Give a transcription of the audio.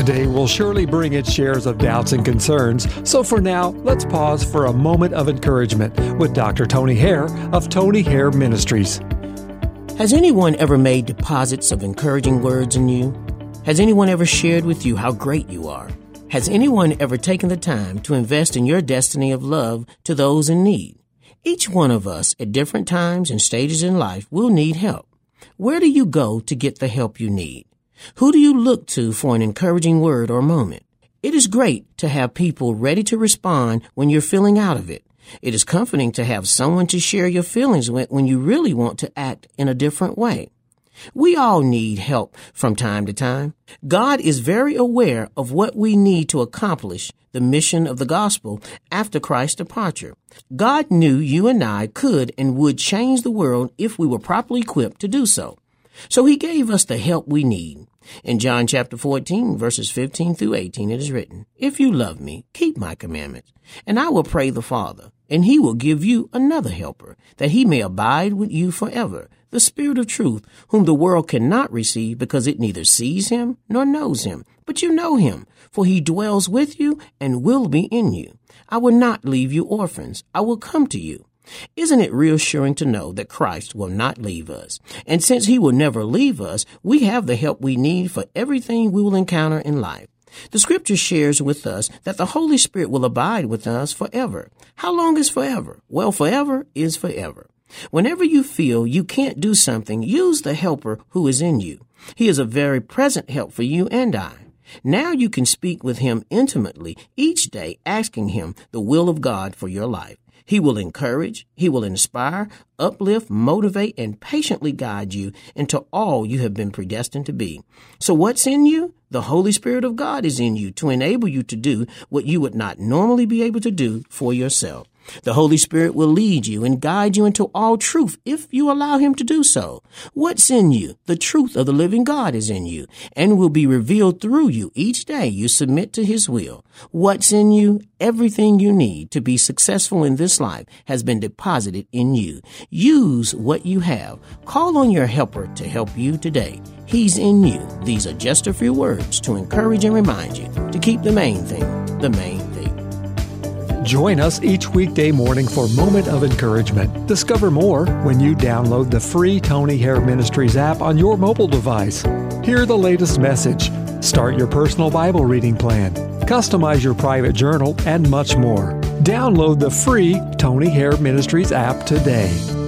Today will surely bring its shares of doubts and concerns, so for now, let's pause for a moment of encouragement with Dr. Tony Hare of Tony Hare Ministries. Has anyone ever made deposits of encouraging words in you? Has anyone ever shared with you how great you are? Has anyone ever taken the time to invest in your destiny of love to those in need? Each one of us at different times and stages in life will need help. Where do you go to get the help you need? Who do you look to for an encouraging word or moment? It is great to have people ready to respond when you're feeling out of it. It is comforting to have someone to share your feelings with when you really want to act in a different way. We all need help from time to time. God is very aware of what we need to accomplish the mission of the gospel after Christ's departure. God knew you and I could and would change the world if we were properly equipped to do so. So he gave us the help we need. In John chapter 14, verses 15 through 18, it is written, "If you love me, keep my commandments, and I will pray the Father, and he will give you another helper, that he may abide with you forever, the Spirit of truth, whom the world cannot receive because it neither sees him nor knows him. But you know him, for he dwells with you and will be in you. I will not leave you orphans. I will come to you." Isn't it reassuring to know that Christ will not leave us? And since he will never leave us, we have the help we need for everything we will encounter in life. The scripture shares with us that the Holy Spirit will abide with us forever. How long is forever? Well, forever is forever. Whenever you feel you can't do something, use the helper who is in you. He is a very present help for you and I. Now you can speak with him intimately each day, asking him the will of God for your life. He will encourage, he will inspire, uplift, motivate, and patiently guide you into all you have been predestined to be. So what's in you? The Holy Spirit of God is in you to enable you to do what you would not normally be able to do for yourself. The Holy Spirit will lead you and guide you into all truth if you allow him to do so. What's in you? The truth of the living God is in you and will be revealed through you each day you submit to his will. What's in you? Everything you need to be successful in this life has been deposited in you. Use what you have. Call on your helper to help you today. He's in you. These are just a few words to encourage and remind you to keep the main thing the main thing. Join us each weekday morning for Moment of Encouragement. Discover more when you download the free Tony Hare Ministries app on your mobile device. Hear the latest message, start your personal Bible reading plan, customize your private journal, and much more. Download the free Tony Hare Ministries app today.